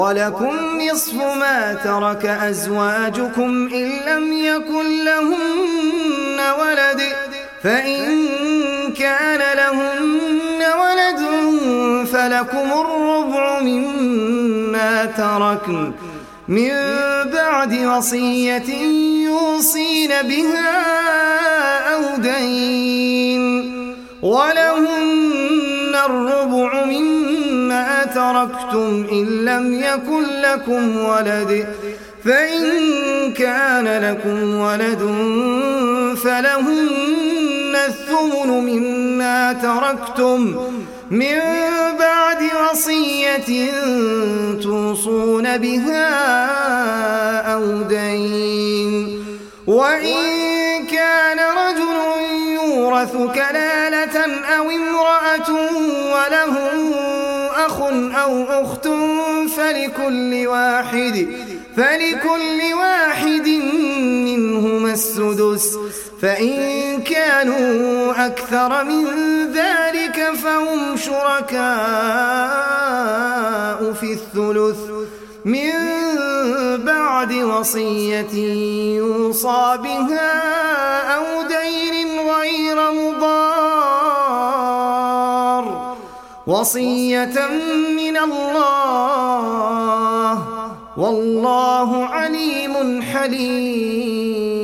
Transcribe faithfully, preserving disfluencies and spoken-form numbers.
ولكم نصف ما ترك أزواجكم إن لم يكن لهن ولد فإن كان لهن ولد فلكم الربع مما تركن من بعد وصية يوصين بها أو دين ولهن الربع مما تركتم إن لم يكن لكم ولد فإن كان لكم ولد فلهن الثمن مما تركتم من بعد وصية توصون بها أو دين وإن كان رجل يورث كلالة أو امرأة وله أخ أو أخت فلكل واحد فلكل واحد منهما السدس فإن كانوا أكثر من ذلك فهم شركاء في الثلث من بعد وصية يوصى بها أو دين غير مضار وصية من الله والله عليم حليم.